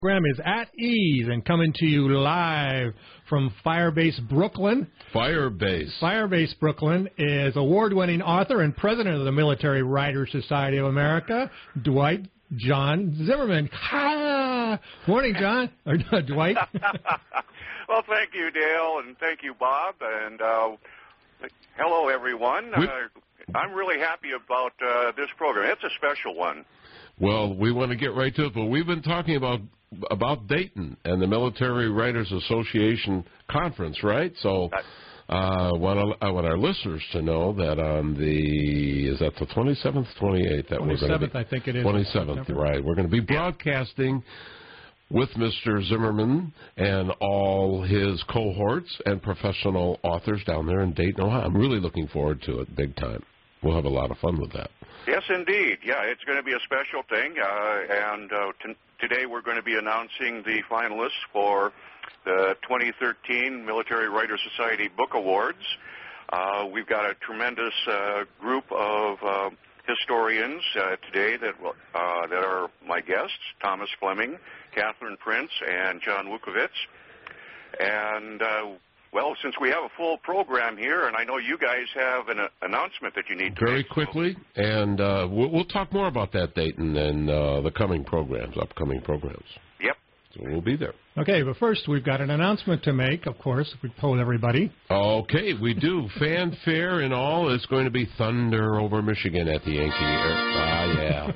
Program is At Ease and coming to you live from Firebase Brooklyn. Firebase Brooklyn is award-winning author and president of the Military Writers Society of America, Dwight John Zimmerman. Ha! Morning, John. Or Dwight. Well, thank you, Dale, and thank you, Bob, and hello, everyone. I'm really happy about this program. It's a special one. Well, we want to get right to it, but we've been talking about Dayton and the Military Writers Association conference, right? So I want our listeners to know that on is that the 27th, 28th? That 27th, I think it is. 27th, right. We're going to be broadcasting with Mr. Zimmerman and all his cohorts and professional authors down there in Dayton, Ohio. I'm really looking forward to it big time. We'll have a lot of fun with that. Yes, indeed. Yeah, it's going to be a special thing, today we're going to be announcing the finalists for the 2013 Military Writers Society Book Awards. We've got a tremendous group of historians today that are my guests, Thomas Fleming, Catherine Prince, and John Wukovitz. And well, since we have a full program here, and I know you guys have an announcement that you need to very make. Quickly, and we'll talk more about that, Dayton, and the upcoming programs. Yep. So we'll be there. Okay, but first we've got an announcement to make, of course. We told everybody. Okay, we do. Fanfare and all is going to be Thunder over Michigan at the Yankee. Yeah.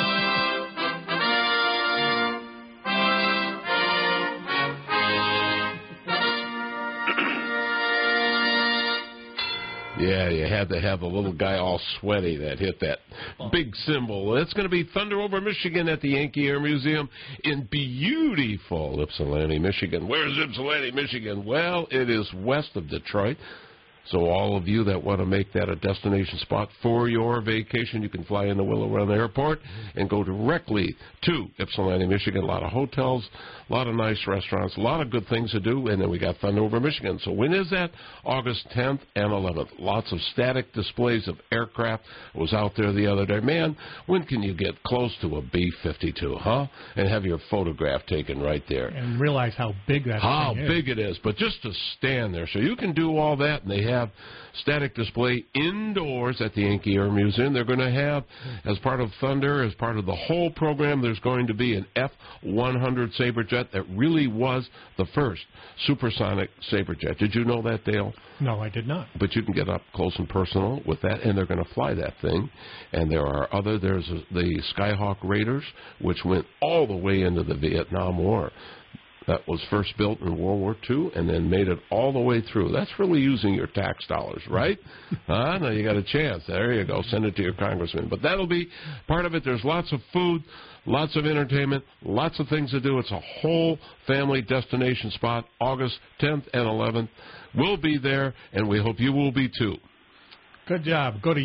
Yeah, you had to have the little guy all sweaty that hit that big cymbal. It's going to be Thunder over Michigan at the Yankee Air Museum in beautiful Ypsilanti, Michigan. Where's Ypsilanti, Michigan? Well, it is west of Detroit. So all of you that want to make that a destination spot for your vacation, you can fly into Willow Run Airport and go directly to Ypsilanti, Michigan. A lot of hotels, a lot of nice restaurants, a lot of good things to do. And then we got Thunder over Michigan. So when is that? August 10th and 11th. Lots of static displays of aircraft. I was out there the other day. Man, when can you get close to a B-52, huh? And have your photograph taken right there. And realize how big that thing is. How big it is. But just to stand there. So you can do all that, and they have static display indoors at the Yankee Air Museum. They're going to have, as part of Thunder, as part of the whole program, there's going to be an F-100 Saberjet that really was the first supersonic Saberjet. Did you know that, Dale? No, I did not. But you can get up close and personal with that, and they're going to fly that thing. And there's the Skyhawk Raiders, which went all the way into the Vietnam War. That was first built in World War II and then made it all the way through. That's really using your tax dollars, right? Now you got a chance. There you go. Send it to your congressman. But that'll be part of it. There's lots of food, lots of entertainment, lots of things to do. It's a whole family destination spot, August 10th and 11th. We'll be there, and we hope you will be too. Good job. Go to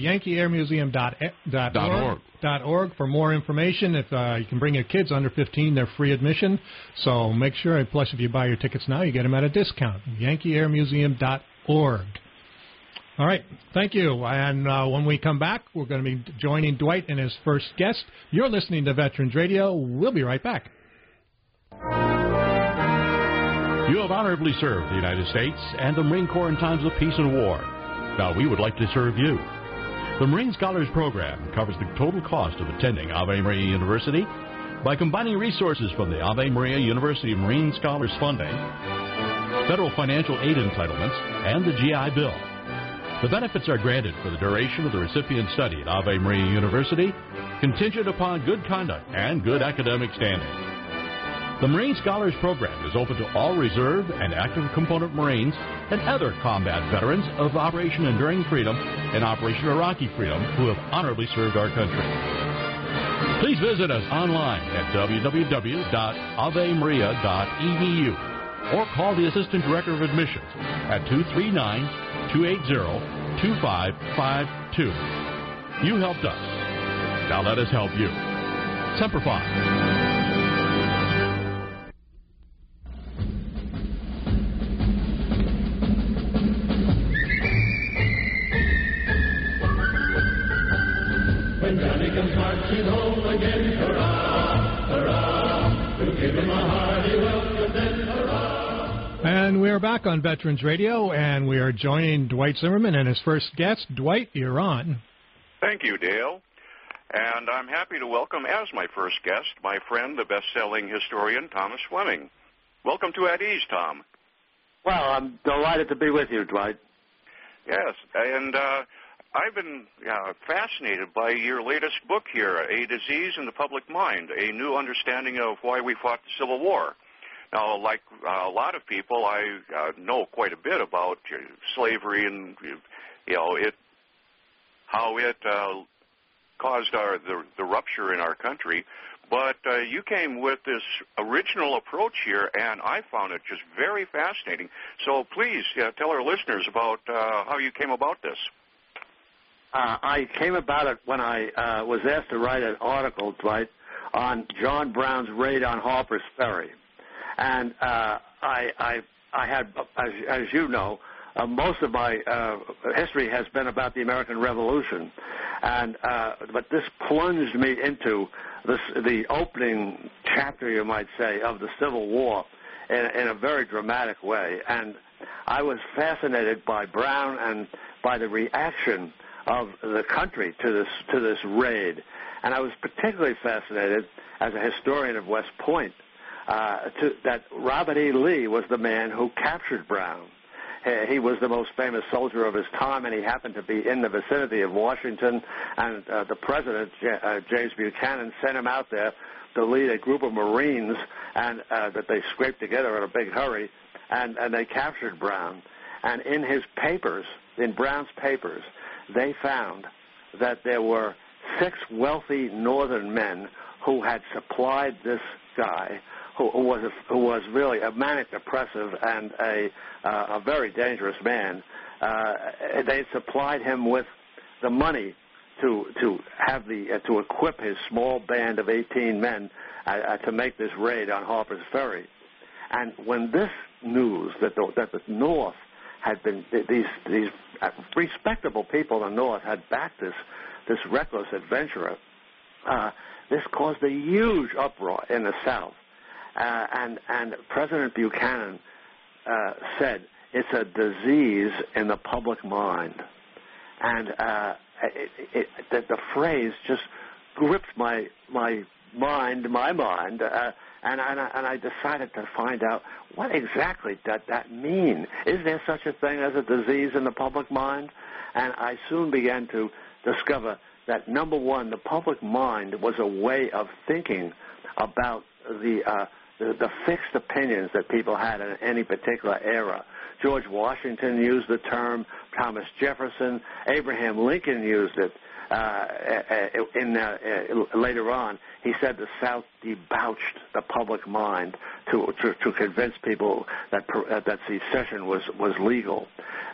yankeeairmuseum.org for more information. If you can bring your kids under 15, they're free admission. So make sure, plus if you buy your tickets now, you get them at a discount. yankeeairmuseum.org. All right. Thank you. And when we come back, we're going to be joining Dwight and his first guest. You're listening to Veterans Radio. We'll be right back. You have honorably served the United States and the Marine Corps in times of peace and war. Now, we would like to serve you. The Marine Scholars Program covers the total cost of attending Ave Maria University by combining resources from the Ave Maria University Marine Scholars Funding, federal financial aid entitlements, and the GI Bill. The benefits are granted for the duration of the recipient's study at Ave Maria University, contingent upon good conduct and good academic standing. The Marine Scholars Program is open to all reserve and active component Marines and other combat veterans of Operation Enduring Freedom and Operation Iraqi Freedom who have honorably served our country. Please visit us online at www.avemaria.edu or call the Assistant Director of Admissions at 239-280-2552. You helped us. Now let us help you. Semper Fi. When Johnny comes marching home again, hurrah, hurrah, we'll give him a And we're back on Veterans Radio, and we are joining Dwight Zimmerman and his first guest. Dwight, you're on. Thank you, Dale. And I'm happy to welcome as my first guest my friend, the best-selling historian, Thomas Fleming. Welcome to At Ease, Tom. Well, I'm delighted to be with you, Dwight. Yes, and I've been fascinated by your latest book here, A Disease in the Public Mind, A New Understanding of Why We Fought the Civil War. Now, like a lot of people, I know quite a bit about slavery and, how it caused the rupture in our country. But you came with this original approach here, and I found it just very fascinating. So please tell our listeners about how you came about this. I came about it when I was asked to write an article, Dwight, on John Brown's raid on Harper's Ferry. And I had, as you know, most of my history has been about the American Revolution, and but this plunged me into the opening chapter, you might say, of the Civil War in a very dramatic way. And I was fascinated by Brown and by the reaction of the country to this raid, and I was particularly fascinated as a historian of West Point. That Robert E. Lee was the man who captured Brown. He was the most famous soldier of his time, and he happened to be in the vicinity of Washington, and the president, James Buchanan, sent him out there to lead a group of Marines, and that they scraped together in a big hurry, and they captured Brown. And in his papers, in Brown's papers, they found that there were 6 wealthy northern men who had supplied this guy, who was really a manic depressive and a very dangerous man. They supplied him with the money to equip his small band of 18 men to make this raid on Harper's Ferry. And when this news that the North had been, these respectable people in the North had backed this reckless adventurer, this caused a huge uproar in the South. And President Buchanan said it's a disease in the public mind, and the phrase just gripped my mind, and I decided to find out what exactly does that mean. Is there such a thing as a disease in the public mind? And I soon began to discover that, number one, the public mind was a way of thinking about the fixed opinions that people had in any particular era. George Washington used the term, Thomas Jefferson, Abraham Lincoln used it. Later on, he said the South debauched the public mind to convince people that secession was legal.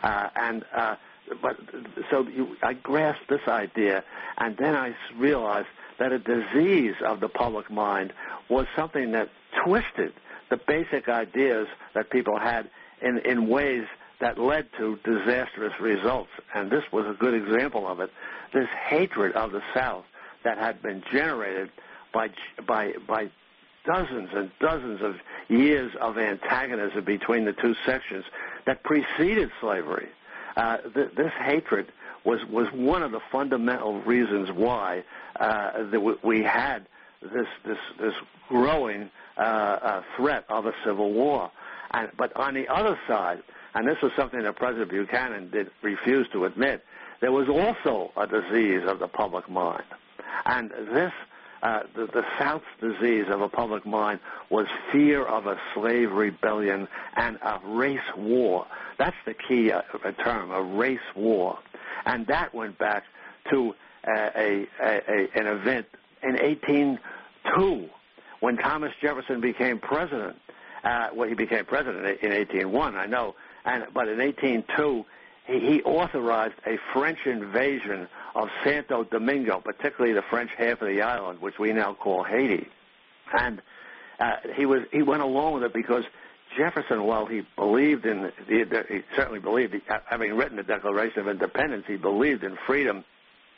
I grasped this idea, and then I realized that a disease of the public mind was something that twisted the basic ideas that people had in ways that led to disastrous results. And this was a good example of it. This hatred of the South that had been generated by dozens and dozens of years of antagonism between the two sections that preceded slavery. This hatred was one of the fundamental reasons why we had this growing threat of a civil war. But on the other side, and this was something that President Buchanan refuse to admit, there was also a disease of the public mind. And this, the South's disease of a public mind was fear of a slave rebellion and a race war. That's the key term, a race war. And that went back to an event in 1802 when Thomas Jefferson became president. He became president in 1801, I know. But in 1802, he authorized a French invasion of Santo Domingo, particularly the French half of the island, which we now call Haiti. And he went along with it because Jefferson, while he believed he certainly believed, having written the Declaration of Independence, he believed in freedom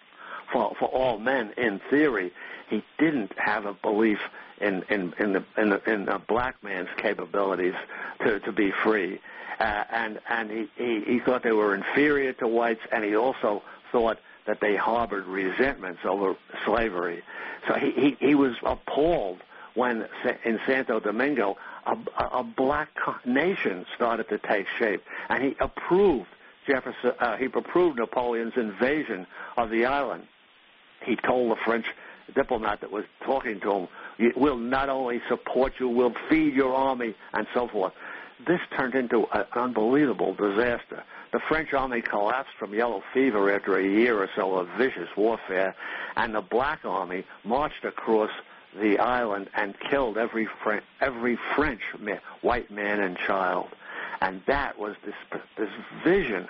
for all men in theory. He didn't have a belief in a black man's capabilities to be free, and he thought they were inferior to whites, and he also thought that they harbored resentments over slavery. So he was appalled when in Santo Domingo a black nation started to take shape, and he approved Napoleon's invasion of the island. He told the French diplomat that was talking to him, "We'll not only support you, we'll feed your army," and so forth. This turned into an unbelievable disaster. The French army collapsed from yellow fever after a year or so of vicious warfare, and the black army marched across the island and killed every French white man and child. And that was this vision.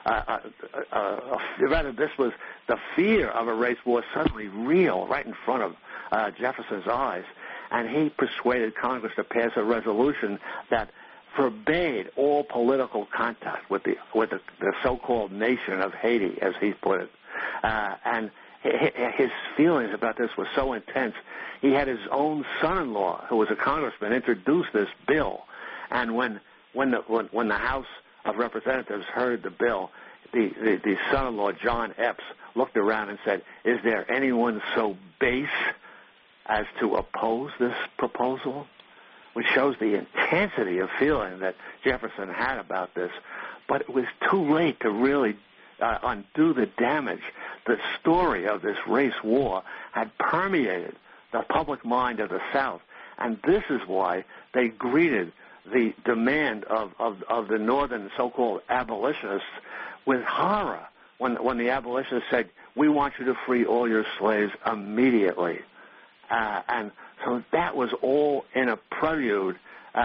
This was the fear of a race war suddenly real right in front of Jefferson's eyes. And he persuaded Congress to pass a resolution that forbade all political contact with the so-called nation of Haiti, as he put it. And his feelings about this were so intense. He had his own son-in-law, who was a congressman, introduce this bill. And when the House of Representatives heard the bill, the son-in-law, John Epps, looked around and said, "Is there anyone so base as to oppose this proposal?" Which shows the intensity of feeling that Jefferson had about this. But it was too late to really undo the damage. The story of this race war had permeated the public mind of the South. And this is why they greeted the demand of the northern so-called abolitionists with horror when the abolitionists said, "We want you to free all your slaves immediately." And so that was all in a prelude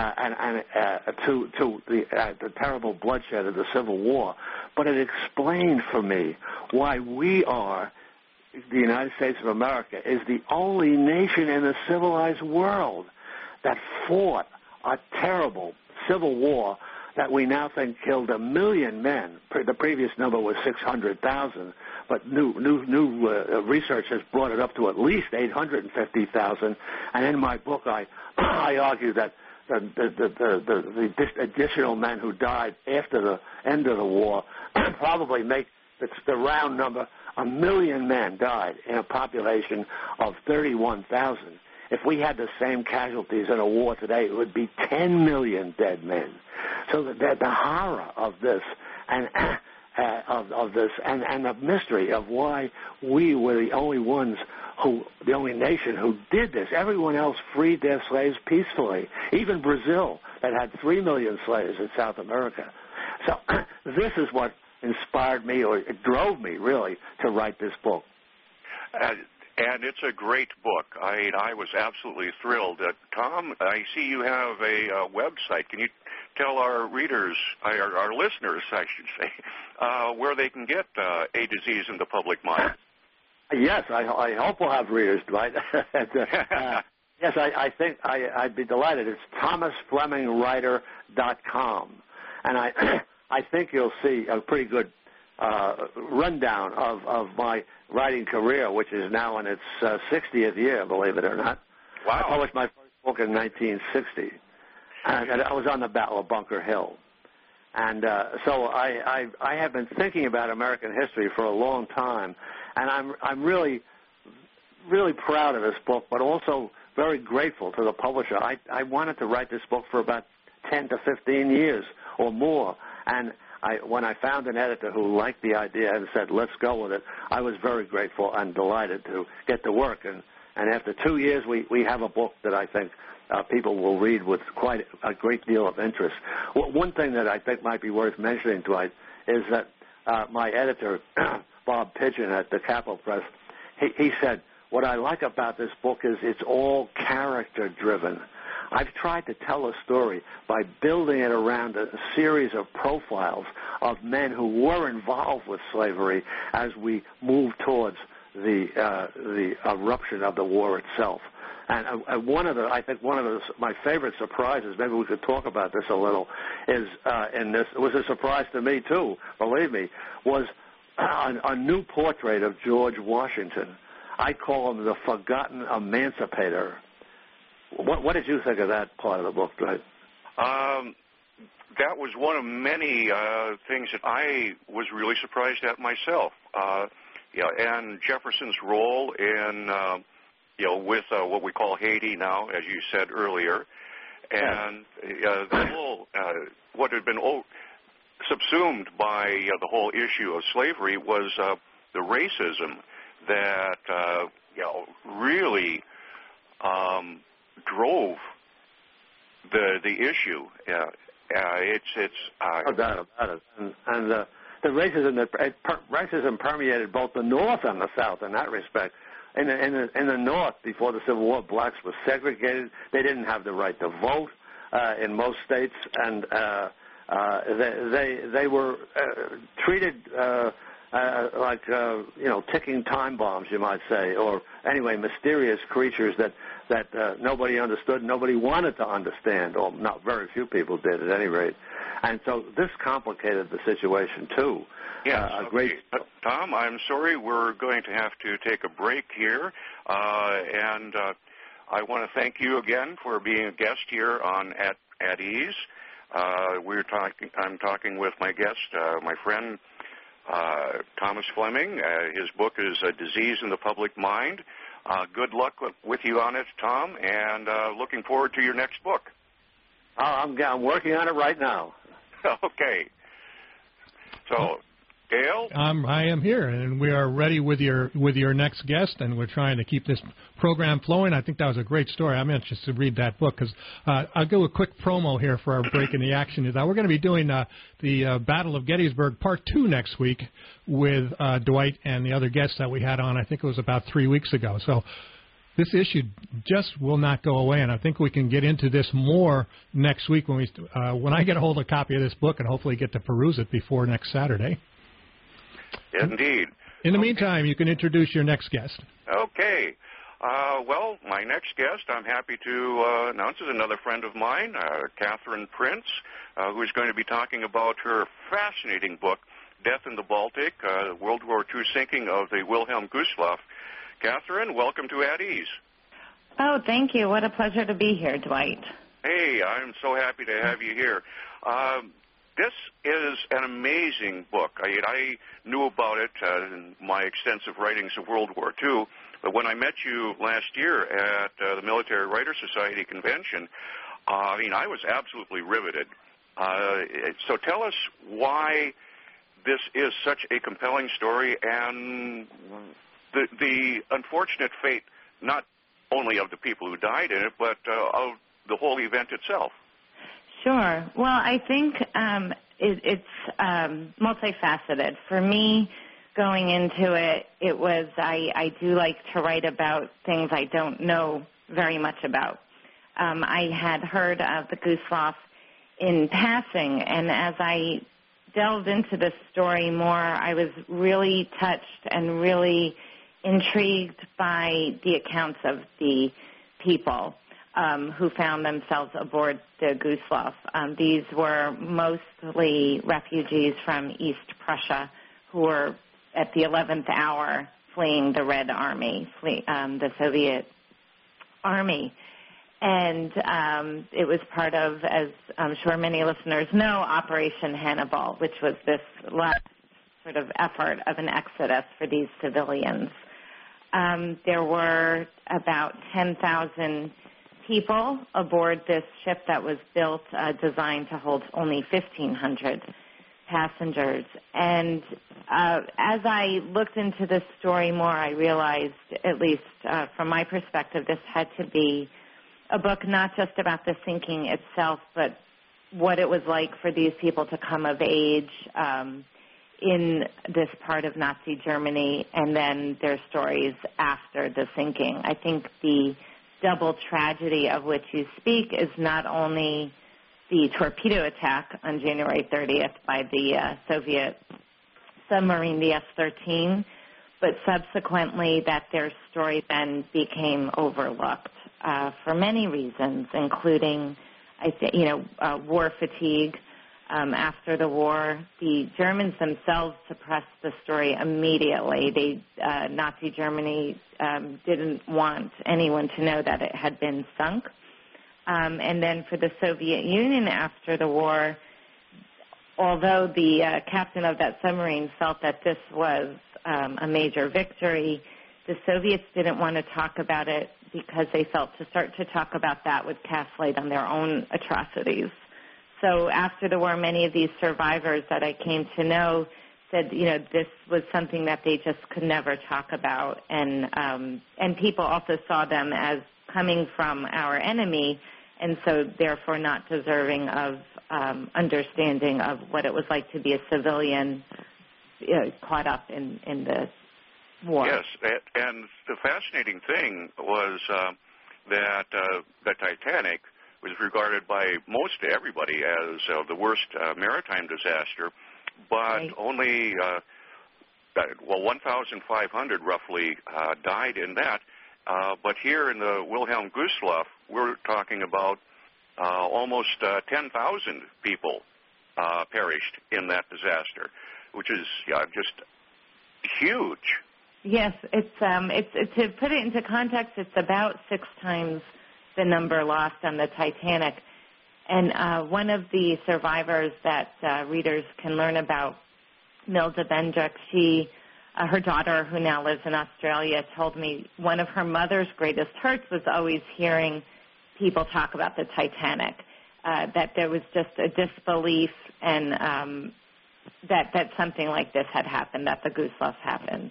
to the terrible bloodshed of the Civil War. But it explained for me why the United States of America is the only nation in the civilized world that fought a terrible civil war that we now think killed 1 million men. The previous number was 600,000, but new research has brought it up to at least 850,000. And in my book, I argue that the additional men who died after the end of the war probably make the round number. 1 million men died in a population of 31,000. If we had the same casualties in a war today, it would be 10 million dead men. So the horror of this and the mystery of why we were the only nation who did this. Everyone else freed their slaves peacefully. Even Brazil, that had 3 million slaves in South America. So this is what inspired me, or it drove me, really, to write this book. And it's a great book. I was absolutely thrilled. Tom, I see you have a website. Can you tell our readers, our listeners, I should say, where they can get A Disease in the Public Mind? Yes, I hope we'll have readers, Dwight. Yes, I think I'd be delighted. It's thomasflemingwriter.com. And I think you'll see a pretty good rundown of my writing career, which is now in its 60th year, believe it or not. Wow. I published my first book in 1960, and I was on the Battle of Bunker Hill. And so I have been thinking about American history for a long time, and I'm really, really proud of this book, but also very grateful to the publisher. I wanted to write this book for about 10 to 15 years or more, and when I found an editor who liked the idea and said, "Let's go with it," I was very grateful and delighted to get to work. And after 2 years, we have a book that I think people will read with quite a great deal of interest. One thing that I think might be worth mentioning, Dwight, is that my editor, Bob Pidgeon at the Capitol Press, he said, "What I like about this book is it's all character-driven. I've tried to tell a story by building it around a series of profiles of men who were involved with slavery as we move towards the eruption of the war itself." And I think one of my favorite surprises, maybe we could talk about this a little, is in this. It was a surprise to me too, believe me, was a new portrait of George Washington. I call him the forgotten emancipator. What did you think of that part of the book, Dwight? That was one of many things that I was really surprised at myself. And Jefferson's role in, with what we call Haiti now, as you said earlier, and the whole, what had been subsumed by the whole issue of slavery was the racism that, really drove the issue. No doubt about it. And the racism permeated both the North and the South in that respect. In the North, before the Civil War, blacks were segregated. They didn't have the right to vote in most states, and they were treated like ticking time bombs, you might say, or anyway, mysterious creatures that nobody understood, nobody wanted to understand, or not very few people did at any rate. And so this complicated the situation too. Yes, Tom, I'm sorry, we're going to have to take a break here, and I want to thank you again for being a guest here on At Ease. I'm talking with my guest, my friend Thomas Fleming. His book is A Disease in the Public Mind. Good luck with you on it, Tom, and looking forward to your next book. I'm working on it right now. Okay. So, Dale? I am here, and we are ready with your next guest, and we're trying to keep this program flowing. I think that was a great story. I'm anxious to read that book, because I'll do a quick promo here for our break in the action. We're going to be doing the Battle of Gettysburg Part 2 next week with Dwight and the other guests that we had on, I think it was about 3 weeks ago. So this issue just will not go away, and I think we can get into this more next week when I get a hold of a copy of this book and hopefully get to peruse it before next Saturday. Indeed. In the meantime, you can introduce your next guest. Okay. Well, my next guest, I'm happy to announce, is another friend of mine, Catherine Prince, who is going to be talking about her fascinating book, Death in the Baltic, World War II Sinking of the Wilhelm Gustloff. Catherine, welcome to At Ease. Oh, thank you. What a pleasure to be here, Dwight. Hey, I'm so happy to have you here. This is an amazing book. I knew about it in my extensive writings of World War II, but when I met you last year at the Military Writers Society convention, I was absolutely riveted. So tell us why this is such a compelling story and the unfortunate fate not only of the people who died in it, but of the whole event itself. Sure. Well, I think it's multifaceted. For me, going into it, it was I do like to write about things I don't know very much about. I had heard of the Gustloff in passing, and as I delved into this story more, I was really touched and really intrigued by the accounts of the people who found themselves aboard the Gustloff. These were mostly refugees from East Prussia who were at the 11th hour fleeing the Red Army, the Soviet Army. And it was part of, as I'm sure many listeners know, Operation Hannibal, which was this last sort of effort of an exodus for these civilians. There were about 10,000 people aboard this ship that was built, designed to hold only 1,500 passengers. And as I looked into this story more, I realized, at least from my perspective, this had to be a book not just about the sinking itself, but what it was like for these people to come of age in this part of Nazi Germany, and then their stories after the sinking. I think the double tragedy of which you speak is not only the torpedo attack on January 30th by the Soviet submarine, the S-13, but subsequently that their story then became overlooked for many reasons, including, war fatigue, After the war, the Germans themselves suppressed the story immediately. Nazi Germany didn't want anyone to know that it had been sunk. And then for the Soviet Union after the war, although the captain of that submarine felt that this was a major victory, the Soviets didn't want to talk about it because they felt to start to talk about that would cast light on their own atrocities. So after the war, many of these survivors that I came to know said, this was something that they just could never talk about. And people also saw them as coming from our enemy, and so therefore not deserving of understanding of what it was like to be a civilian caught up in the war. Yes, and the fascinating thing was that the Titanic was regarded by most everybody as the worst maritime disaster, but right. only 1,500 roughly died in that. But here in the Wilhelm Gustloff, we're talking about almost 10,000 people perished in that disaster, which is just huge. Yes, it's to put it into context, it's about 6 times the number lost on the Titanic. And one of the survivors that readers can learn about, Milda Bendrick, her daughter, who now lives in Australia, told me one of her mother's greatest hurts was always hearing people talk about the Titanic, that there was just a disbelief and that something like this had happened, that the Gustloff happened.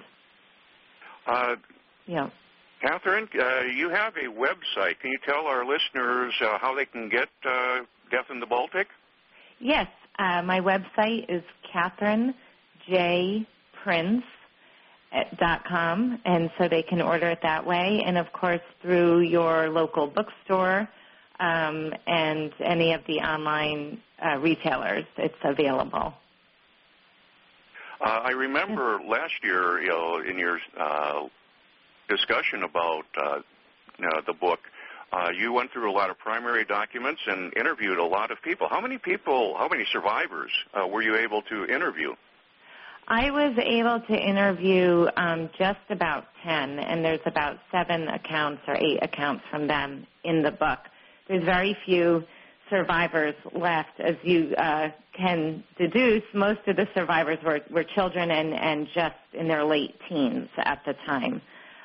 Yeah. Catherine, you have a website. Can you tell our listeners how they can get Death in the Baltic? Yes. My website is CatherineJPrince.com, and so they can order it that way. And, of course, through your local bookstore and any of the online retailers, it's available. I remember last year, in your discussion about the book, you went through a lot of primary documents and interviewed a lot of people. How many survivors were you able to interview? I was able to interview just about 10, and there's about 7 accounts or 8 accounts from them in the book. There's very few survivors left. As you can deduce, most of the survivors were children and just in their late teens at the time.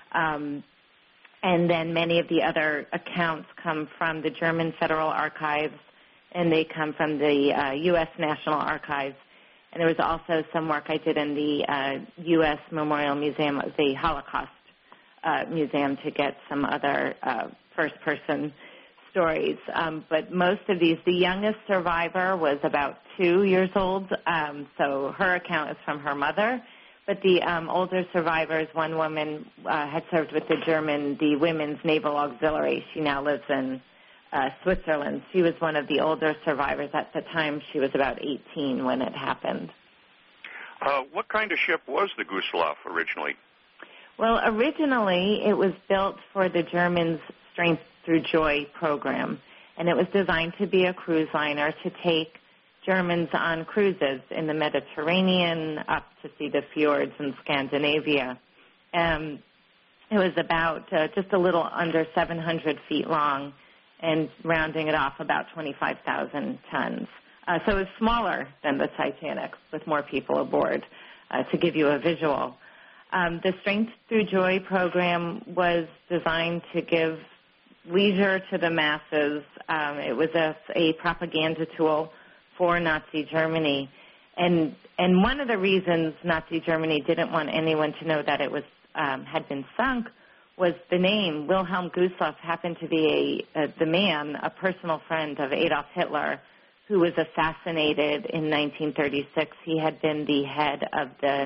And then many of the other accounts come from the German Federal Archives, and they come from the U.S. National Archives. And there was also some work I did in the U.S. Memorial Museum, the Holocaust Museum, to get some other first-person stories. But most of these, the youngest survivor was about 2 years old, so her account is from her mother. But the older survivors, one woman had served with the Women's Naval Auxiliary. She now lives in Switzerland. She was one of the older survivors. At the time, she was about 18 when it happened. What kind of ship was the Gustloff originally? Well, originally it was built for the Germans' Strength Through Joy program, and it was designed to be a cruise liner to take Germans on cruises in the Mediterranean up to see the fjords in Scandinavia. It was about just a little under 700 feet long, and rounding it off, about 25,000 tons. So it's smaller than the Titanic, with more people aboard, to give you a visual. The Strength Through Joy program was designed to give leisure to the masses. It was a propaganda tool for Nazi Germany. And one of the reasons Nazi Germany didn't want anyone to know that it was had been sunk was the name. Wilhelm Gustloff happened to be the man, a personal friend of Adolf Hitler, who was assassinated in 1936. He had been the head of the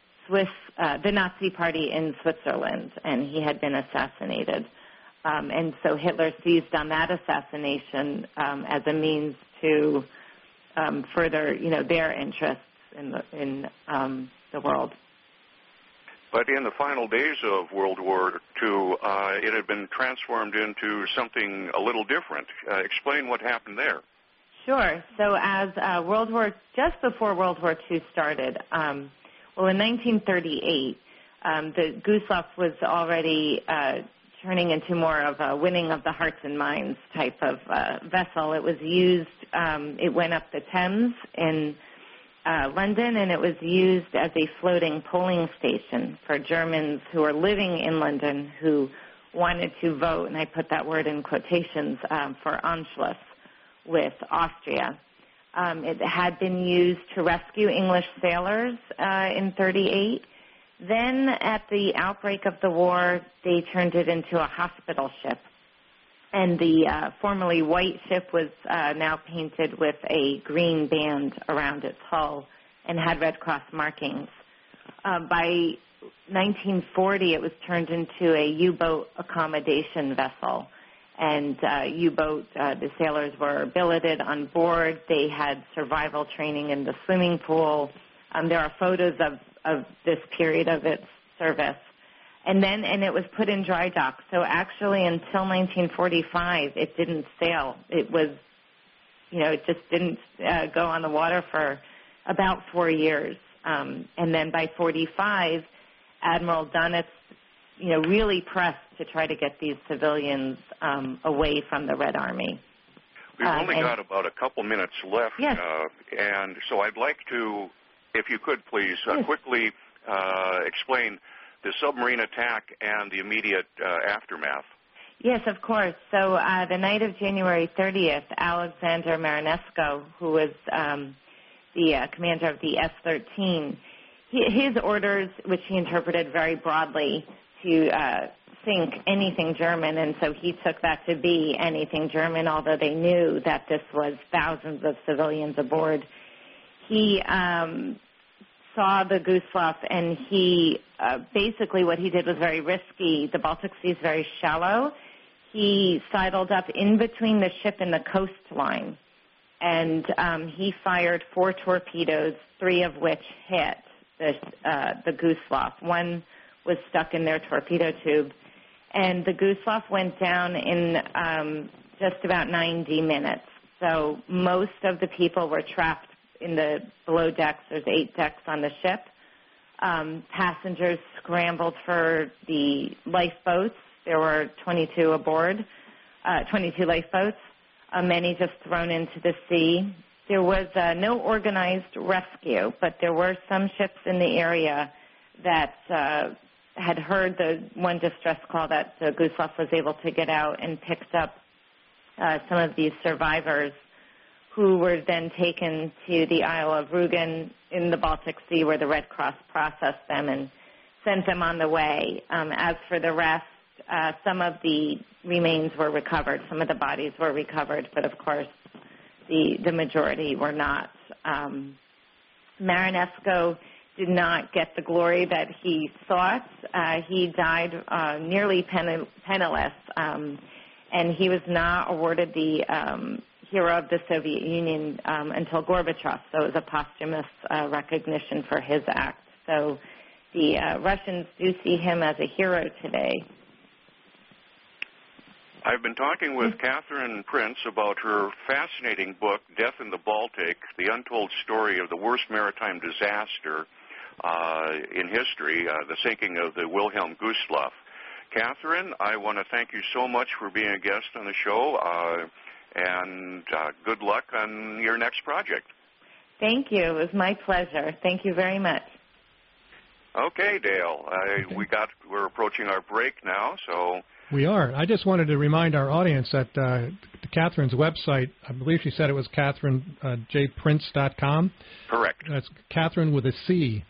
Nazi Party in Switzerland, and he had been assassinated. And so Hitler seized on that assassination as a means to further, their interests in the world. But in the final days of World War II, it had been transformed into something a little different. Explain what happened there. Sure. So as just before World War II started, in 1938, the Gustloff was already turning into more of a winning of the hearts and minds type of vessel. It was used, it went up the Thames in London, and it was used as a floating polling station for Germans who were living in London who wanted to vote, and I put that word in quotations, for Anschluss with Austria. It had been used to rescue English sailors in 1938. Then at the outbreak of the war, they turned it into a hospital ship. And the formerly white ship was now painted with a green band around its hull and had Red Cross markings. By 1940, it was turned into a U-boat accommodation vessel. And the sailors were billeted on board. They had survival training in the swimming pool. There are photos of this period of its service. And it was put in dry dock. So actually until 1945, it didn't sail. It was, it just didn't go on the water for about 4 years. And then by 1945, Admiral Dönitz, really pressed to try to get these civilians away from the Red Army. We've only got about a couple minutes left. Yes. And so I'd like to, if you could please, yes. quickly explain the submarine attack and the immediate aftermath. Yes, of course. So the night of January 30th, Alexander Marinesco, who was the commander of the S-13, his orders, which he interpreted very broadly, to sink anything German, and so he took that to be anything German, although they knew that this was thousands of civilians aboard. He saw the Gustloff, and he basically what he did was very risky. The Baltic Sea is very shallow. He sidled up in between the ship and the coastline, and he fired 4 torpedoes, 3 of which hit the Gustloff. One was stuck in their torpedo tube, and the Gustloff went down in just about 90 minutes. So most of the people were trapped in the below decks. There's 8 decks on the ship. Passengers scrambled for the lifeboats. There were 22 aboard, 22 lifeboats, many just thrown into the sea. There was no organized rescue, but there were some ships in the area that had heard the one distress call that the Gustloff was able to get out and picked up some of these survivors who were then taken to the Isle of Rügen in the Baltic Sea, where the Red Cross processed them and sent them on the way. As for the rest, some of the remains were recovered. Some of the bodies were recovered, but of course the majority were not. Marinesco did not get the glory that he sought. He died nearly penniless, and he was not awarded the Hero of the Soviet Union until Gorbachev, so it was a posthumous recognition for his act. So the Russians do see him as a hero today. I've been talking with Catherine Prince about her fascinating book, Death in the Baltic, the untold story of the worst maritime disaster in history, the sinking of the Wilhelm Gustloff. Catherine, I want to thank you so much for being a guest on the show, and good luck on your next project. Thank you. It was my pleasure. Thank you very much. Okay, Dale. We're approaching our break now, so... We are. I just wanted to remind our audience that Catherine's website, I believe she said it was CatherineJPrince.com. Correct. That's Catherine with a C,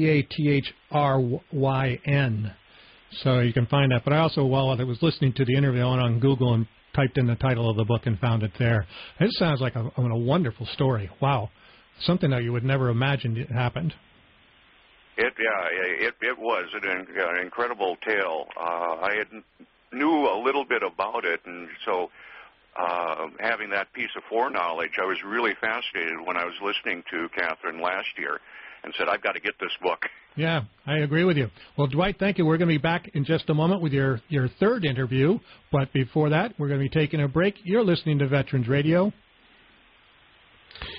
Cathryn. So you can find that. But I also, while I was listening to the interview, I went on Google and typed in the title of the book and found it there. It sounds like a wonderful story. Wow. Something that you would never imagine it happened. It was an incredible tale. I knew a little bit about it, and so having that piece of foreknowledge, I was really fascinated when I was listening to Catherine last year and said, I've got to get this book. Yeah, I agree with you. Well, Dwight, thank you. We're going to be back in just a moment with your third interview, but before that, we're going to be taking a break. You're listening to Veterans Radio.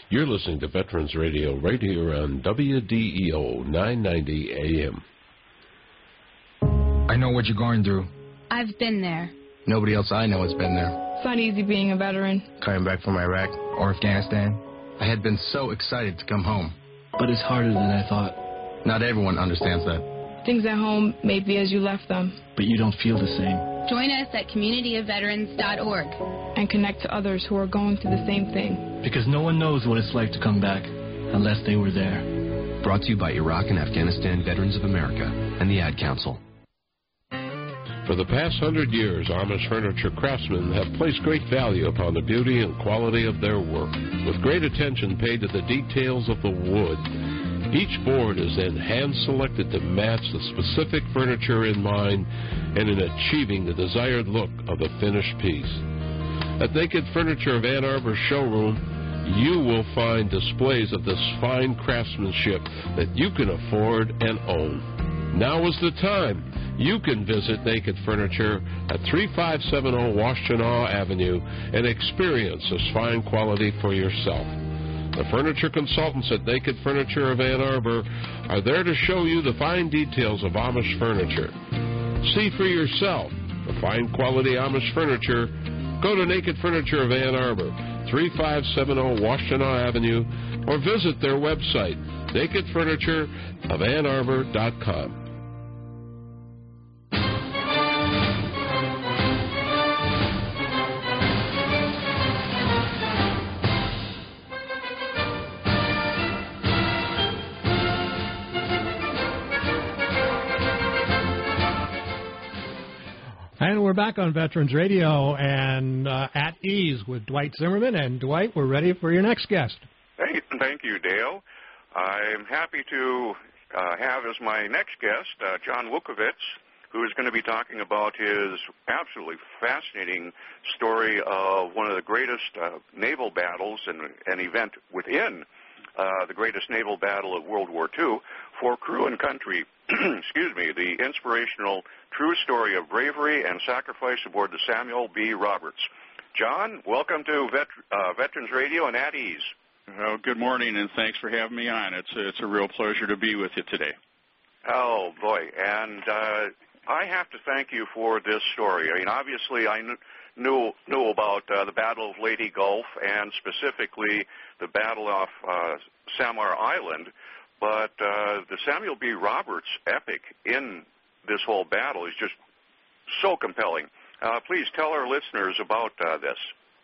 You're listening to Veterans Radio right here on WDEO 990 AM. I know what you're going through. I've been there. Nobody else I know has been there. It's not easy being a veteran. Coming back from Iraq or Afghanistan. I had been so excited to come home. But it's harder than I thought. Not everyone understands that. Things at home may be as you left them. But you don't feel the same. Join us at communityofveterans.org. And connect to others who are going through the same thing. Because no one knows what it's like to come back unless they were there. Brought to you by Iraq and Afghanistan Veterans of America and the Ad Council. For the past 100 years, Amish furniture craftsmen have placed great value upon the beauty and quality of their work, with great attention paid to the details of the wood. Each board is then hand-selected to match the specific furniture in mind and in achieving the desired look of the finished piece. At Naked Furniture of Ann Arbor showroom, you will find displays of this fine craftsmanship that you can afford and own. Now is the time. You can visit Naked Furniture at 3570 Washtenaw Avenue and experience this fine quality for yourself. The furniture consultants at Naked Furniture of Ann Arbor are there to show you the fine details of Amish furniture. See for yourself the fine quality Amish furniture. Go to Naked Furniture of Ann Arbor, 3570 Washtenaw Avenue, or visit their website, nakedfurnitureofannarbor.com. And we're back on Veterans Radio and At Ease with Dwight Zimmerman. And, Dwight, we're ready for your next guest. Thank you, Dale. I'm happy to have as my next guest John Wukovitz, who is going to be talking about his absolutely fascinating story of one of the greatest naval battles and an event within the greatest naval battle of World War II for crew and country. Excuse me, the inspirational true story of bravery and sacrifice aboard the Samuel B. Roberts. John, welcome to Veterans Radio and At Ease. Well, good morning, and thanks for having me on. It's a real pleasure to be with you today. Oh, boy. And I have to thank you for this story. I mean, obviously, I knew about the Battle of Leyte Gulf and specifically the Battle off Samar Island, but the Samuel B. Roberts epic in this whole battle is just so compelling. Please tell our listeners about this.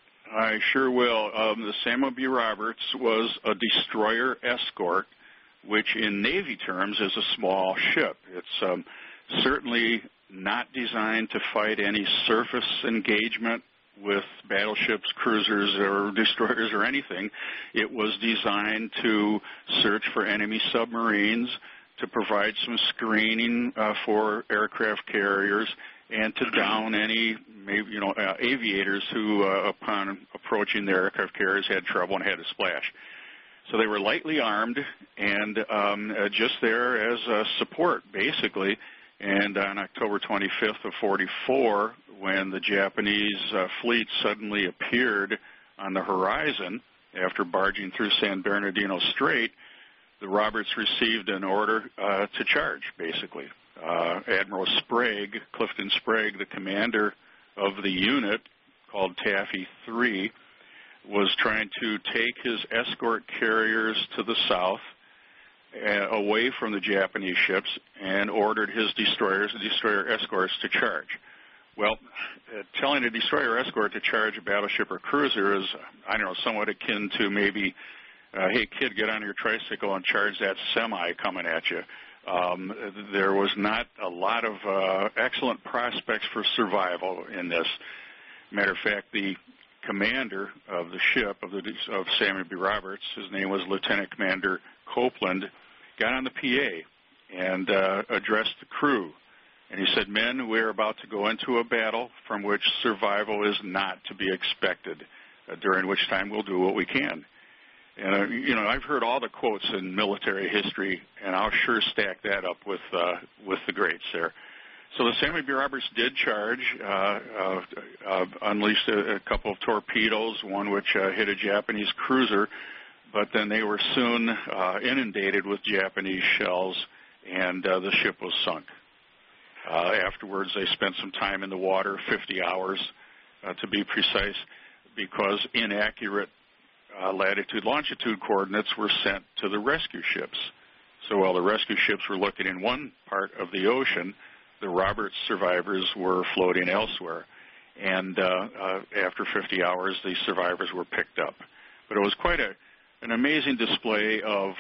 I sure will. The Samuel B. Roberts was a destroyer escort, which in Navy terms is a small ship. It's certainly not designed to fight any surface engagement with battleships, cruisers, or destroyers or anything. It was designed to search for enemy submarines, to provide some screening for aircraft carriers, and to down any aviators who, upon approaching their aircraft carriers, had trouble and had to splash. So they were lightly armed and just there as support, basically. And on October 25th of 44, when the Japanese fleet suddenly appeared on the horizon after barging through San Bernardino Strait, the Roberts received an order to charge, basically. Admiral Sprague, Clifton Sprague, the commander of the unit called Taffy 3, was trying to take his escort carriers to the south, away from the Japanese ships, and ordered his destroyers, the destroyer escorts, to charge. Well, telling a destroyer escort to charge a battleship or cruiser is, somewhat akin to maybe, hey, kid, get on your tricycle and charge that semi coming at you. There was not a lot of excellent prospects for survival in this. Matter of fact, the commander of the ship, of Samuel B. Roberts, his name was Lieutenant Commander Copeland, got on the PA and addressed the crew. And he said, "Men, we're about to go into a battle from which survival is not to be expected, during which time we'll do what we can." And, I've heard all the quotes in military history, and I'll sure stack that up with the greats there. So the Samuel B. Roberts did charge, unleashed a couple of torpedoes, one which hit a Japanese cruiser, but then they were soon inundated with Japanese shells, and the ship was sunk. Afterwards, they spent some time in the water, 50 hours to be precise, because inaccurate latitude-longitude coordinates were sent to the rescue ships. So while the rescue ships were looking in one part of the ocean, the Roberts survivors were floating elsewhere. And after 50 hours, the survivors were picked up. But it was quite an amazing display of,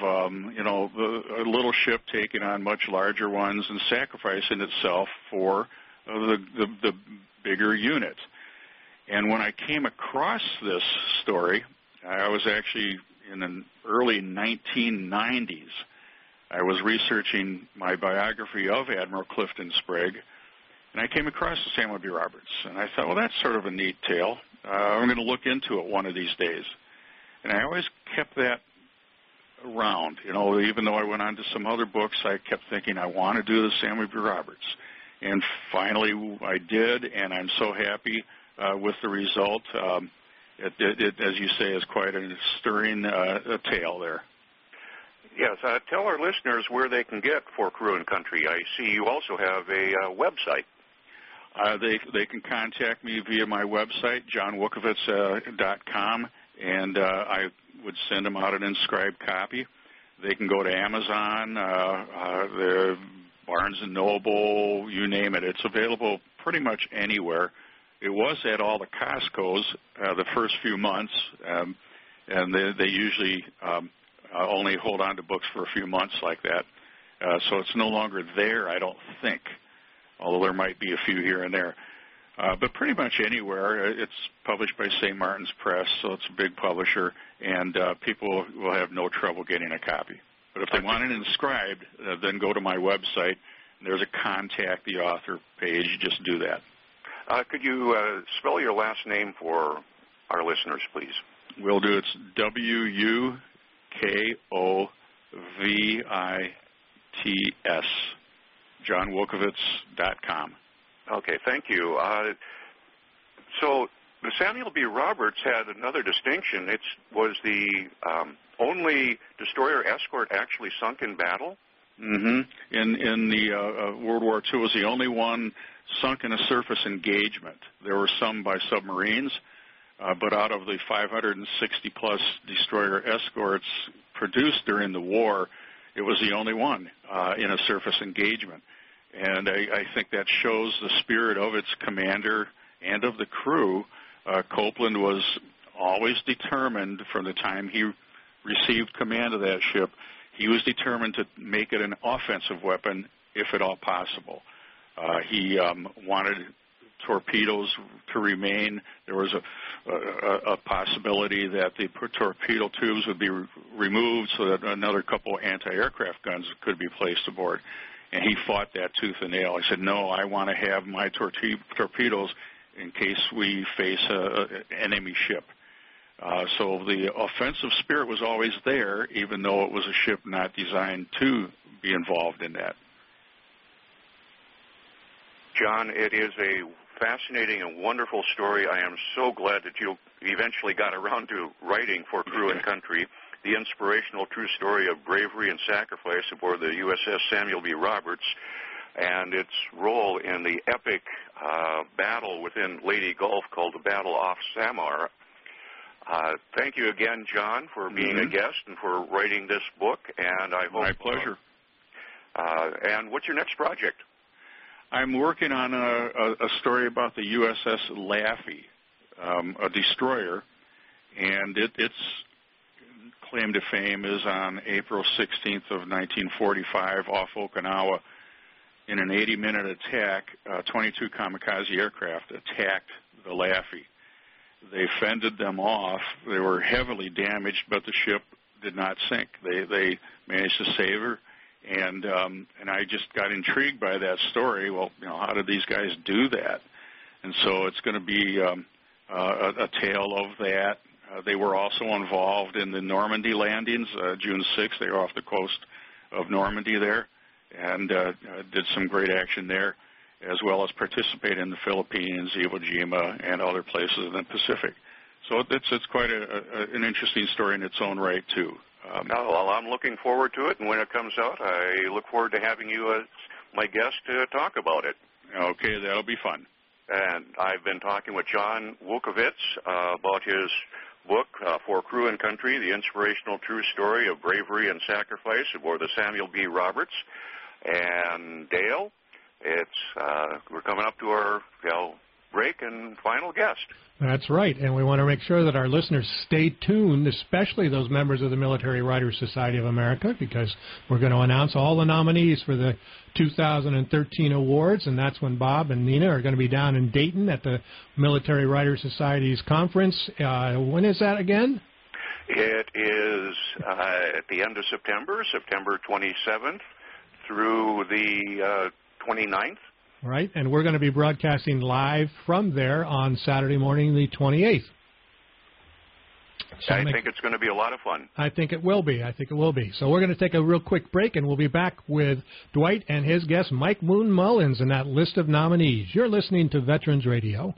a little ship taking on much larger ones and sacrificing itself for the bigger unit. And when I came across this story, I was actually in the early 1990s. I was researching my biography of Admiral Clifton Sprague, and I came across the Samuel B. Roberts. And I thought, well, that's sort of a neat tale. I'm going to look into it one of these days. And I always kept that around. Even though I went on to some other books, I kept thinking, I want to do the Samuel B. Roberts. And finally I did, and I'm so happy with the result. It, as you say, is quite a stirring tale there. Yes, tell our listeners where they can get For Crew and Country. I see you also have a website. They can contact me via my website, johnwukovitz.com, and I would send them out an inscribed copy. They can go to Amazon, the Barnes & Noble, you name it. It's available pretty much anywhere. It was at all the Costco's the first few months, and they usually only hold on to books for a few months like that. So it's no longer there, I don't think, although there might be a few here and there. But pretty much anywhere. It's published by St. Martin's Press, so it's a big publisher, and people will have no trouble getting a copy. But if they want it inscribed, then go to my website. There's a Contact the Author page. You just do that. Could you spell your last name for our listeners, please? Will do. It's WUKOVITS, johnwukovitz.com. Okay, thank you. So the Samuel B. Roberts had another distinction. It was the only destroyer escort actually sunk in battle? Mm-hmm. In the World War II, it was the only one sunk in a surface engagement. There were some by submarines, but out of the 560-plus destroyer escorts produced during the war, it was the only one in a surface engagement. And I think that shows the spirit of its commander and of the crew. Copeland was always determined from the time he received command of that ship, he was determined to make it an offensive weapon, if at all possible. He wanted torpedoes to remain. There was a possibility that the torpedo tubes would be removed so that another couple anti-aircraft guns could be placed aboard. And he fought that tooth and nail. I said, no, I want to have my torpedoes in case we face an enemy ship. So the offensive spirit was always there, even though it was a ship not designed to be involved in that. John, it is a fascinating and wonderful story. I am so glad that you eventually got around to writing For Crew and Country, the inspirational true story of bravery and sacrifice aboard the USS Samuel B. Roberts and its role in the epic battle within Leyte Gulf called the Battle off Samar. Thank you again, John, for being a guest and for writing this book. And I hope my pleasure. And what's your next project? I'm working on a story about the USS Laffey, a destroyer, and its claim to fame is on April 16th of 1945 off Okinawa. In an 80-minute attack, 22 kamikaze aircraft attacked the Laffey. They fended them off. They were heavily damaged, but the ship did not sink. They managed to save her, and I just got intrigued by that story. Well, how did these guys do that? And so it's going to be a tale of that. They were also involved in the Normandy landings, June 6th. They were off the coast of Normandy there, and did some great action there, as well as participate in the Philippines, Iwo Jima, and other places in the Pacific. So it's quite an interesting story in its own right, too. Well, I'm looking forward to it, and when it comes out, I look forward to having you as my guest to talk about it. Okay, that'll be fun. And I've been talking with John Wukowitz about his book, For Crew and Country, The Inspirational True Story of Bravery and Sacrifice aboard the Samuel B. Roberts. And Dale, we're coming up to our break and final guest. That's right, and we want to make sure that our listeners stay tuned, especially those members of the Military Writers Society of America, because we're going to announce all the nominees for the 2013 awards, and that's when Bob and Nina are going to be down in Dayton at the Military Writers Society's conference. When is that again? It is at the end of September 27th through the 29th. Right, and we're going to be broadcasting live from there on Saturday morning, the 28th. So I think it's going to be a lot of fun. I think it will be. So we're going to take a real quick break, and we'll be back with Dwight and his guest, Mike Moon Mullins, in that list of nominees. You're listening to Veterans Radio.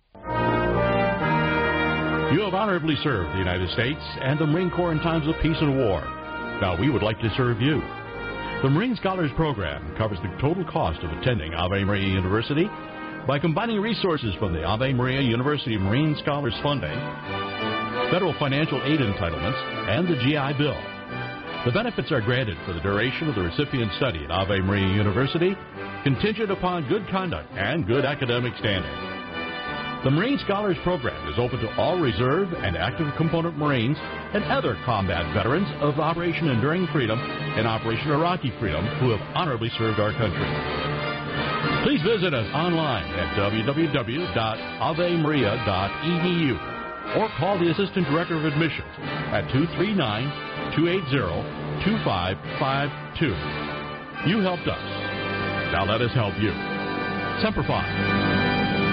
You have honorably served the United States and the Marine Corps in times of peace and war. Now we would like to serve you. The Marine Scholars Program covers the total cost of attending Ave Maria University by combining resources from the Ave Maria University Marine Scholars Funding, federal financial aid entitlements, and the GI Bill. The benefits are granted for the duration of the recipient's study at Ave Maria University, contingent upon good conduct and good academic standing. The Marine Scholars Program is open to all reserve and active component Marines and other combat veterans of Operation Enduring Freedom and Operation Iraqi Freedom who have honorably served our country. Please visit us online at www.avemaria.edu or call the Assistant Director of Admissions at 239-280-2552. You helped us. Now let us help you. Semper Fi.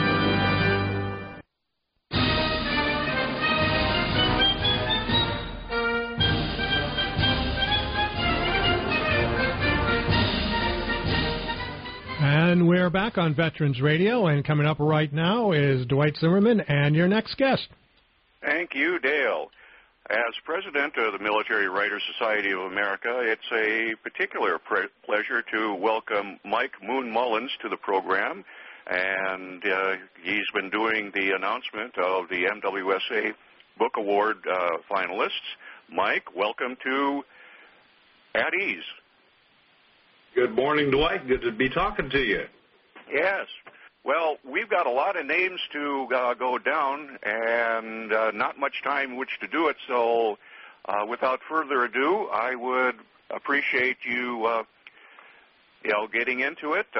And we're back on Veterans Radio, and coming up right now is Dwight Zimmerman and your next guest. Thank you, Dale. As president of the Military Writers Society of America, it's a particular pleasure to welcome Mike Moon Mullins to the program, and he's been doing the announcement of the MWSA Book Award finalists. Mike, welcome to At Ease. Good morning, Dwight. Good to be talking to you. Yes. Well, we've got a lot of names to go down and not much time in which to do it, so without further ado, I would appreciate you, getting into it.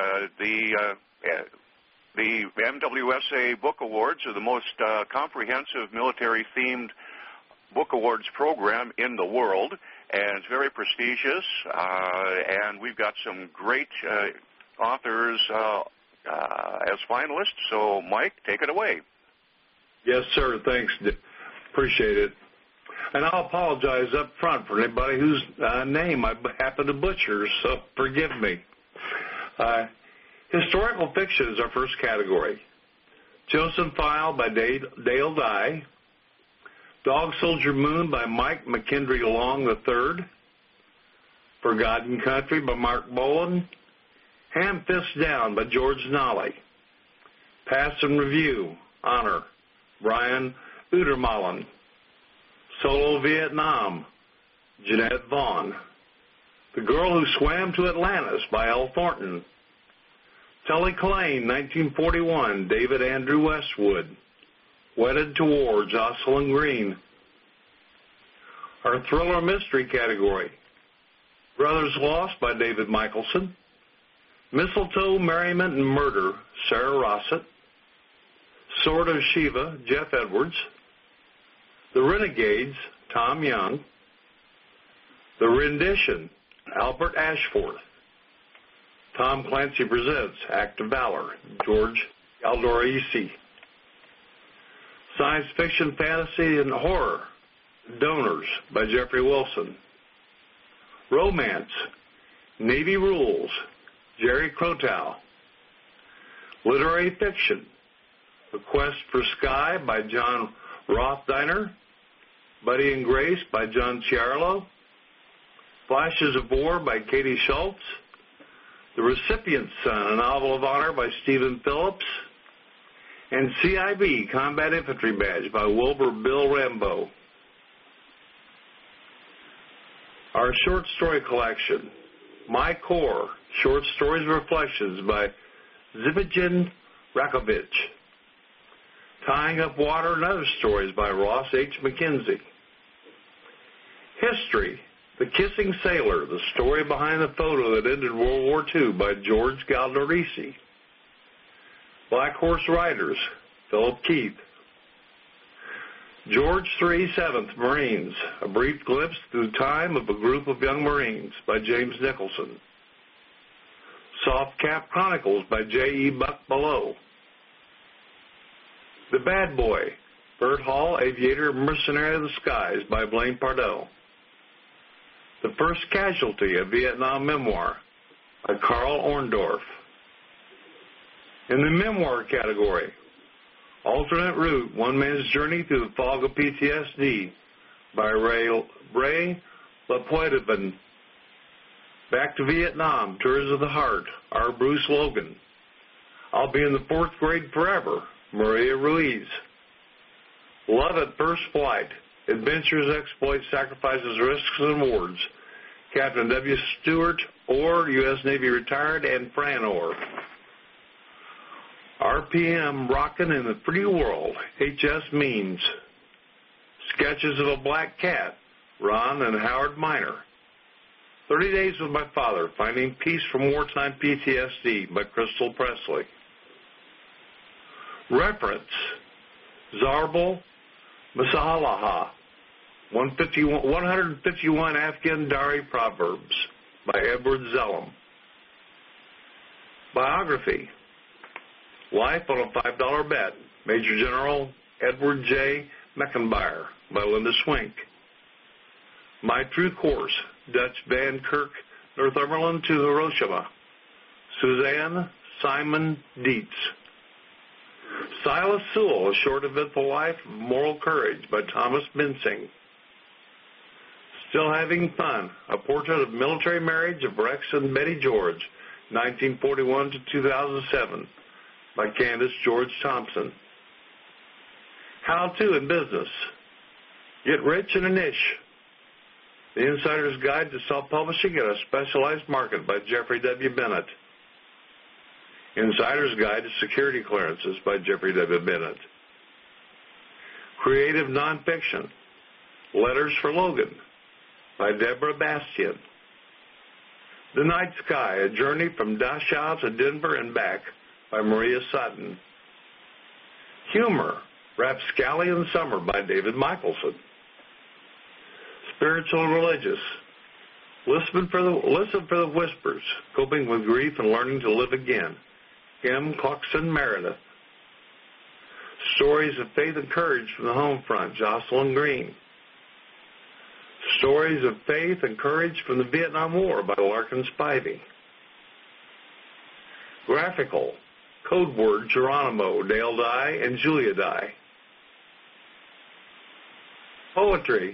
The MWSA Book Awards are the most comprehensive military-themed book awards program in the world, and it's very prestigious, and we've got some great authors as finalists. So, Mike, take it away. Yes, sir. Thanks. Appreciate it. And I'll apologize up front for anybody whose name I happen to butcher, so forgive me. Historical fiction is our first category. Chosen File by Dale Dye. Dog Soldier Moon by Mike McKendry Long III. Forgotten Country by Mark Boland. Ham Fist Down by George Nolly. Pass and Review, Honor, Brian Udermallen. Solo Vietnam, Jeanette Vaughn. The Girl Who Swam to Atlantis by L. Thornton. Tully Clane, 1941, David Andrew Westwood. Wedded to War, Jocelyn Green. Our thriller mystery category. Brothers Lost by David Michelson. Mistletoe, Merriment, and Murder, Sarah Rossett. Sword of Shiva, Jeff Edwards. The Renegades, Tom Young. The Rendition, Albert Ashforth. Tom Clancy Presents, Act of Valor, George Galdoraisi. Science Fiction, Fantasy, and Horror, Donors by Jeffrey Wilson. Romance, Navy Rules, Jerry Krotow. Literary Fiction, A Quest for Sky by John Roth Diner, Buddy and Grace by John Ciarlo, Flashes of War by Katie Schultz, The Recipient's Son, a novel of honor by Stephen Phillips, and CIB, Combat Infantry Badge by Wilbur Bill Rambo. Our short story collection, My Core, Short Stories Reflections by Zivijin Rakovich. Tying Up Water and Other Stories by Ross H. McKenzie. History, The Kissing Sailor, the story behind the photo that ended World War II by George Galdorisi. Black Horse Riders, Philip Keith. George III, 7th Marines, a brief glimpse through time of a group of young Marines by James Nicholson. Soft Cap Chronicles by J.E. Buck Below. The Bad Boy, Bert Hall, Aviator, Mercenary of the Skies by Blaine Pardoe. The First Casualty, a Vietnam memoir by Carl Orndorff. In the memoir category, Alternate Route, One Man's Journey Through the Fog of PTSD by Ray LaPoitevin. Back to Vietnam, Tours of the Heart, R. Bruce Logan. I'll Be in the Fourth Grade Forever, Maria Ruiz. Love at First Flight, Adventures, Exploits, Sacrifices, Risks, and Awards, Captain W. Stewart, Orr, U.S. Navy retired, and Fran Orr. RPM, Rockin' in the Free World, H.S. Means. Sketches of a Black Cat, Ron and Howard Miner. 30 Days with My Father, Finding Peace from Wartime PTSD by Crystal Presley. Reference, Zarbel Masalaha, 151 Afghan Dari Proverbs by Edward Zellum. Biography, Life on a $5 Bet, Major General Edward J. Meckenbauer by Linda Swink. My True Course, Dutch Van Kirk, Northumberland to Hiroshima. Suzanne Simon Dietz. Silas Sewell, A Short Eventful Life of Moral Courage by Thomas Bensing. Still Having Fun, A Portrait of Military Marriage of Rex and Betty George, 1941 to 2007 by Candace George Thompson. How To in Business, Get Rich in a Niche, The Insider's Guide to Self-Publishing in a Specialized Market by Jeffrey W. Bennett. Insider's Guide to Security Clearances by Jeffrey W. Bennett. Creative Nonfiction, Letters for Logan by Deborah Bastian. The Night Sky, A Journey from Dachau to Denver and Back by Maria Sutton. Humor, Rapscallion Summer by David Michelson. Spiritual and Religious, Listen for the Whispers, Coping with Grief and Learning to Live Again, Kim Clarkson Meredith. Stories of Faith and Courage from the Home Front, Jocelyn Green. Stories of Faith and Courage from the Vietnam War by Larkin Spivey. Graphical, Code Word Geronimo, Dale Dye, and Julia Dye. Poetry,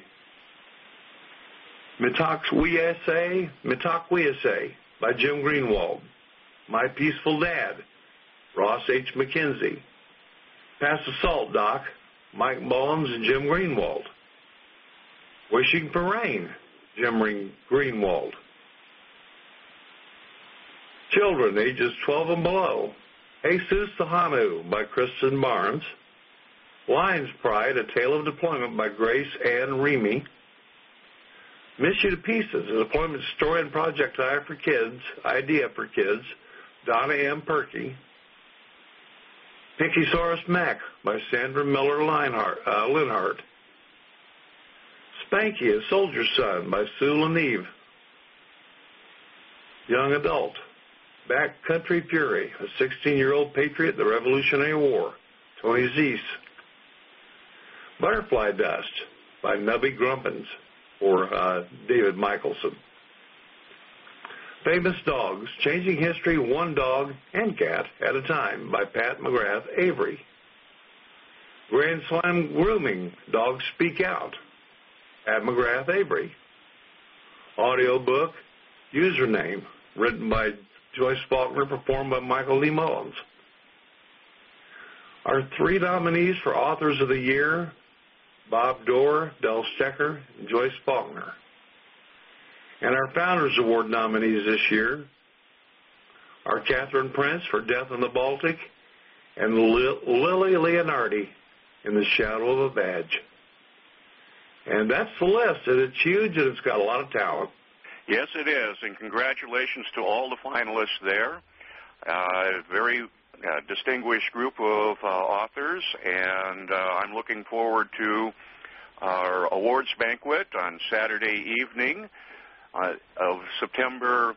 Mitokwiese by Jim Greenwald. My Peaceful Dad, Ross H. McKenzie. Pass the Salt, Doc, Mike Mullins and Jim Greenwald. Wishing for Rain, Jim Greenwald. Children ages 12 and below, Jesus the Hanu by Kristen Barnes. Lion's Pride, A Tale of Deployment by Grace Ann Remy. Miss You to Pieces, a deployment story and project idea for kids, Donna M. Perky. Pinkysaurus Mac by Sandra Miller Linhart. Spanky, A Soldier's Son by Sue Lanieve. Young Adult, Backcountry Fury, a 16-year-old patriot in the Revolutionary War, Tony Zeiss. Butterfly Dust by Nubby Grumpins, or David Michelson. Famous Dogs, Changing History One Dog and Cat at a Time by Pat McGrath Avery. Grand Slam Grooming, Dogs Speak Out, at McGrath Avery. Audiobook, Username, written by Joyce Faulkner, performed by Michael Lee Mullins. Our 3 nominees for Authors of the Year, Bob Dorr, Del Stecker, and Joyce Faulkner. And our Founders Award nominees this year are Catherine Prince for Death in the Baltic and Lily Leonardi in The Shadow of a Badge. And that's the list, and it's huge, and it's got a lot of talent. Yes, it is, and congratulations to all the finalists there. Very distinguished group of authors, and I'm looking forward to our awards banquet on Saturday evening of September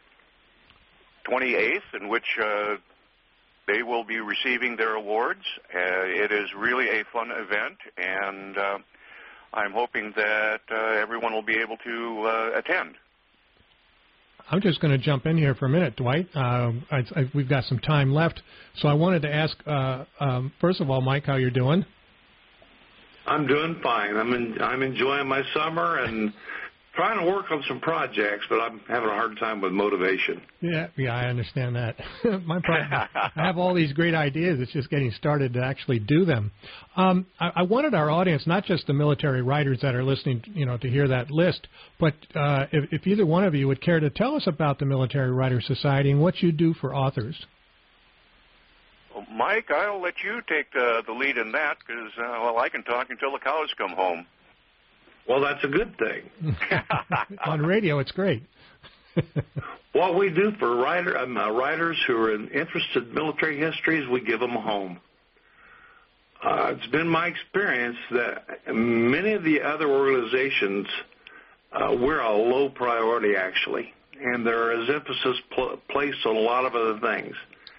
28th, in which they will be receiving their awards. It is really a fun event, and I'm hoping that everyone will be able to attend. I'm just going to jump in here for a minute, Dwight. We've got some time left, so I wanted to ask, first of all, Mike, how you're doing? I'm doing fine. I'm enjoying my summer and trying to work on some projects, but I'm having a hard time with motivation. Yeah, I understand that. My problem, I have all these great ideas. It's just getting started to actually do them. I wanted our audience, not just the military writers that are listening, to hear that list, but if either one of you would care to tell us about the Military Writers Society and what you do for authors. Well, Mike, I'll let you take the lead in that because, I can talk until the cows come home. Well, that's a good thing. On radio, it's great. What we do for writers who are interested in military history is we give them a home. It's been my experience that many of the other organizations, we're a low priority, actually, and there is emphasis placed on a lot of other things.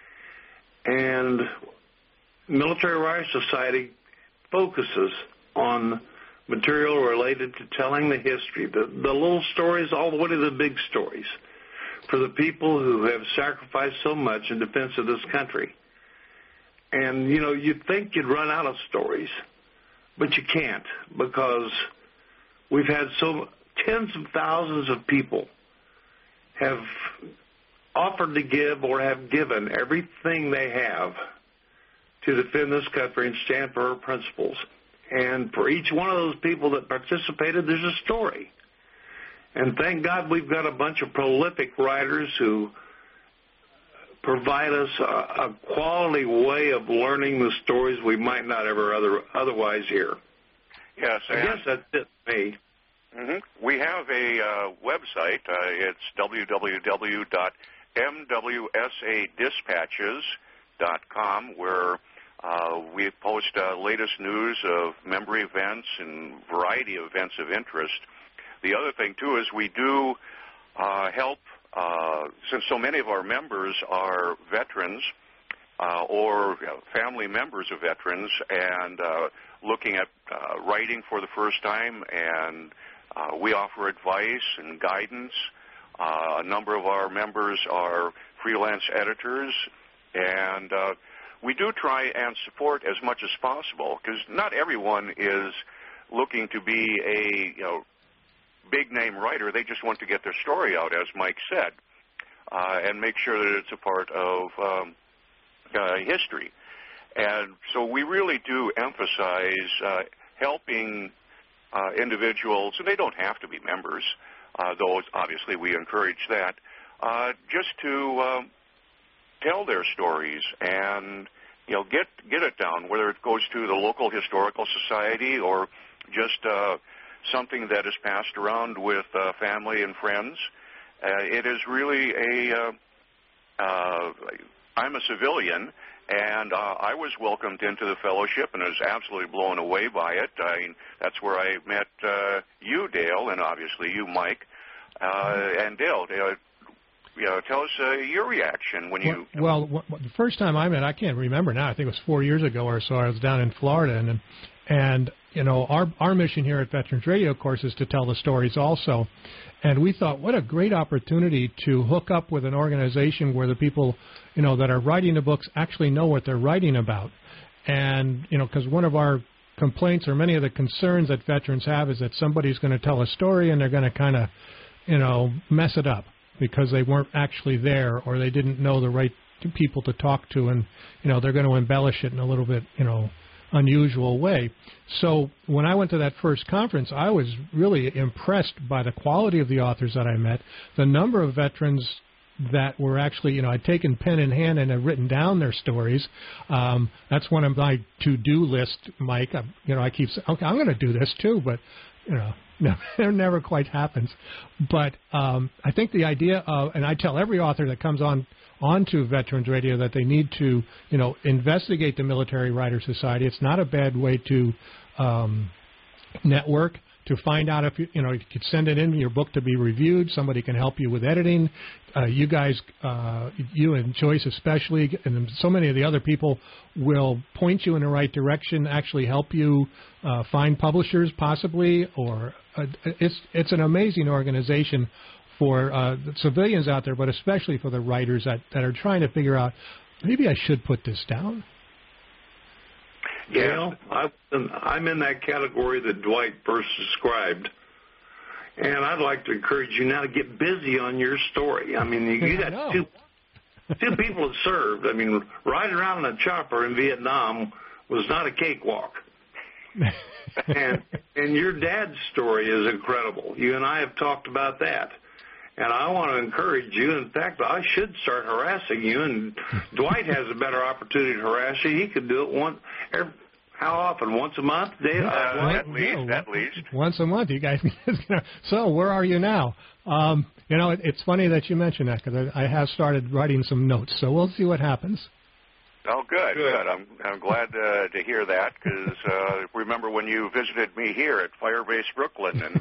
And Military Writers Society focuses on material related to telling the history, the little stories all the way to the big stories, for the people who have sacrificed so much in defense of this country. And, you'd think you'd run out of stories, but you can't, because we've had tens of thousands of people have offered to give or have given everything they have to defend this country and stand for our principles. And for each one of those people that participated, there's a story. And thank God we've got a bunch of prolific writers who provide us a quality way of learning the stories we might not ever otherwise hear. Yes, I guess that's it for me. Mm-hmm. We have a website. It's www.mwsadispatches.com, where we post latest news of member events and variety of events of interest. The other thing, too, is we do help, since so many of our members are veterans or family members of veterans and looking at writing for the first time, and we offer advice and guidance. A number of our members are freelance editors, and we do try and support as much as possible, because not everyone is looking to be a big-name writer. They just want to get their story out, as Mike said, and make sure that it's a part of history. And so we really do emphasize helping individuals, and they don't have to be members, though obviously we encourage that, just to tell their stories and get it down, whether it goes to the local historical society or just something that is passed around with family and friends. It is really I'm a civilian, and I was welcomed into the fellowship and was absolutely blown away by it. That's where I met you, Dale, and obviously you, Mike, and Dale. Tell us your reaction when you... Well, the first time I met, I can't remember now. I think it was 4 years ago or so. I was down in Florida, and our mission here at Veterans Radio, of course, is to tell the stories also. And we thought, what a great opportunity to hook up with an organization where the people, that are writing the books actually know what they're writing about. And, because one of our complaints or many of the concerns that veterans have is that somebody's going to tell a story and they're going to kind of, mess it up because they weren't actually there or they didn't know the right people to talk to, and, they're going to embellish it in a little bit, unusual way. So when I went to that first conference, I was really impressed by the quality of the authors that I met, the number of veterans that were actually, I'd taken pen in hand and had written down their stories. That's one of my to-do list, Mike. I keep saying, okay, I'm going to do this too, but, no, it never quite happens. But I think the idea of, and I tell every author that comes onto Veterans Radio that they need to, investigate the Military Writers Society. It's not a bad way to network, to find out if you could send it in your book to be reviewed. Somebody can help you with editing. You guys, you and Joyce especially, and so many of the other people will point you in the right direction, actually help you find publishers possibly, or it's an amazing organization for the civilians out there, but especially for the writers that are trying to figure out, maybe I should put this down. Yeah, I'm in that category that Dwight first described, and I'd like to encourage you now to get busy on your story. I mean, you got two people that served. I mean, riding around in a chopper in Vietnam was not a cakewalk. and your dad's story is incredible. You and I have talked about that. And I want to encourage you. In fact, I should start harassing you. And Dwight has a better opportunity to harass you. He could do it how often? Once a month, Dave? At least. Once a month, you guys. So where are you now? It's funny that you mentioned that because I have started writing some notes. So we'll see what happens. Oh, good. I'm glad to hear that because remember when you visited me here at Firebase Brooklyn and.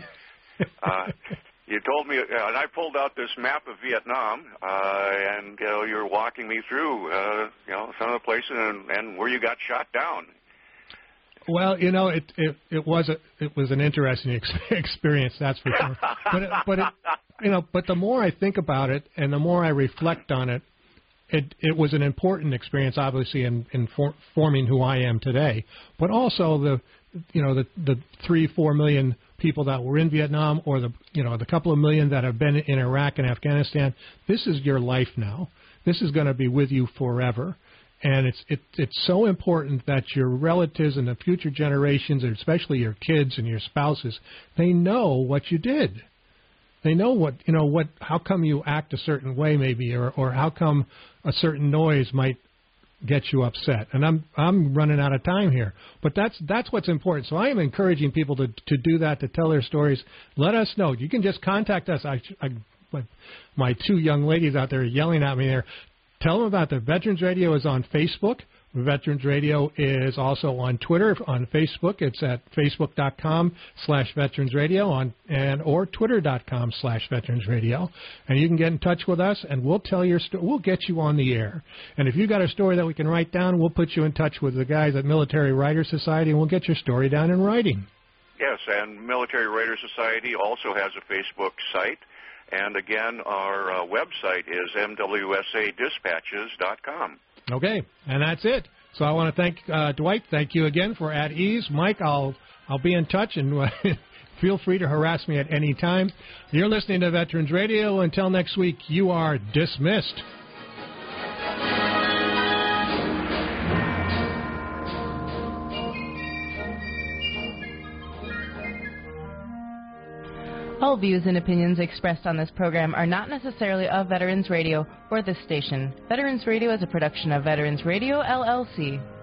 You told me, and I pulled out this map of Vietnam, and you were walking me through, some of the places and where you got shot down. Well, it was an interesting experience, that's for sure. But the more I think about it and the more I reflect on it, it was an important experience, obviously, in forming who I am today. But also the 3-4 million people that were in Vietnam, or the couple of million that have been in Iraq and Afghanistan. This is your life now. This is going to be with you forever, and it's so important that your relatives and the future generations, and especially your kids and your spouses, they know what you did. They know how come you act a certain way, maybe, or how come a certain noise might get you upset. And I'm running out of time here, but that's what's important. So I am encouraging people to do that, to tell their stories. Let us know. You can just contact us. My two young ladies out there are yelling at me there. Tell them about the Veterans Radio is on Facebook. Veterans Radio is also on Twitter. On Facebook, it's at facebook.com/veteransradio or twitter.com/veteransradio. And you can get in touch with us, and we'll tell your story. We'll get you on the air. And if you've got a story that we can write down, we'll put you in touch with the guys at Military Writers Society, and we'll get your story down in writing. Yes, and Military Writers Society also has a Facebook site. And again, our website is mwsadispatches.com. Okay, and that's it. So I want to thank Dwight. Thank you again for At Ease. Mike, I'll be in touch, and feel free to harass me at any time. You're listening to Veterans Radio. Until next week, you are dismissed. All views and opinions expressed on this program are not necessarily of Veterans Radio or this station. Veterans Radio is a production of Veterans Radio, LLC.